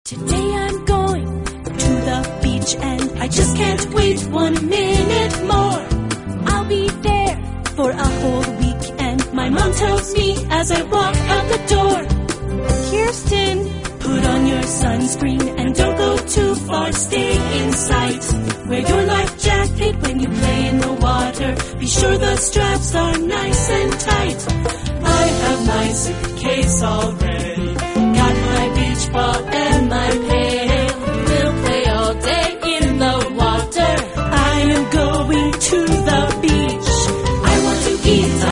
Today I'm going to the beach and I just can't wait 1 minute more. I'll be there for a whole week and my mom tells me as I walk out the door, Kirsten, put on your sunscreen and don't go too far, stay in sight. Wear your life jacket when you play in the water. Be sure the straps are nice and tight. I have my suitcase all ready.